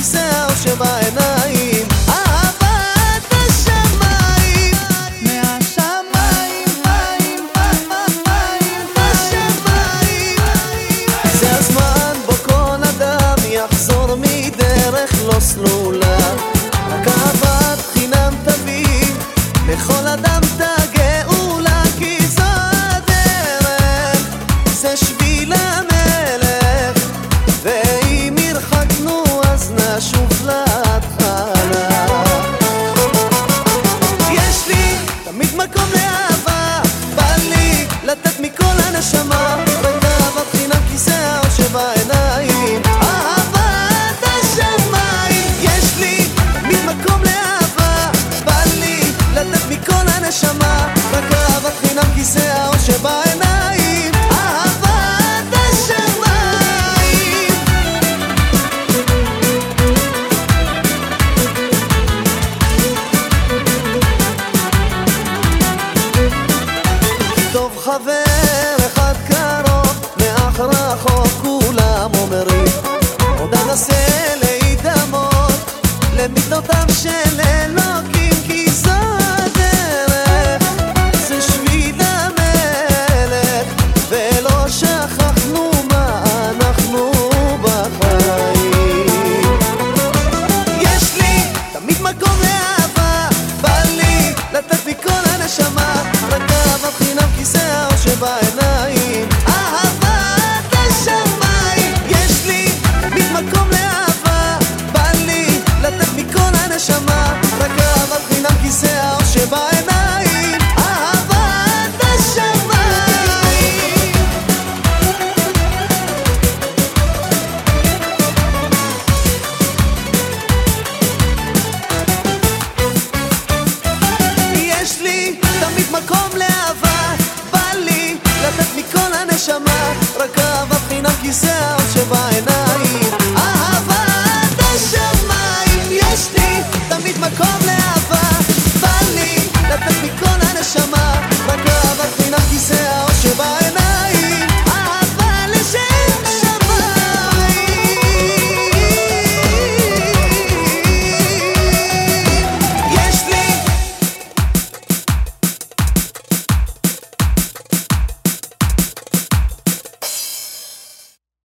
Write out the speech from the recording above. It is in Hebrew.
כיסא האושר בעיניים, אהבת השמיים, מהשמיים, השמיים. זה הזמן בו כל אדם יחזור מדרך לא סלולה, רק אהבת חינם תביא לכל אדם את הגאולה, כי זו הדרך, זה שביל המלך, ואם ירחקנו אז נשוב להתחלה. יש לי תמיד מקום לאהבה, בא לי לתת מכל הנשמה, רק אהבת חינם כיסא האושר בעיניים, אהבת השמיים. יש לי תמיד מקום לאהבה, בא לי לתת מכל הנשמה, רק אהבת חינם כיסא האושר בעיניים, אהבת השמיים. טוב חבר אחד קרוב, מאח רחוק כולם אומרים, עוד אנסה להידמות למידותיו של אלוקים, כי זו הדרך, זה שביל המלך, ולא שכחנו מה אנחנו בחיים. יש לי תמיד מקום לאהבה, בא לי לתת מכל הנשמה, רק אהבת חינם כיסא האושר בעיניים, אהבת השמיים. יש לי תמיד מקום לאהבה, בא לי לתת מכל הנשמה, רק אהבת חינם כיסא האושר בעיניים, אהבת השמיים. יש לי תמיד מקום לאהבה, בא לי לתת מכל הנשמה, רק אהבת חינם כיסא האושר בעיניים.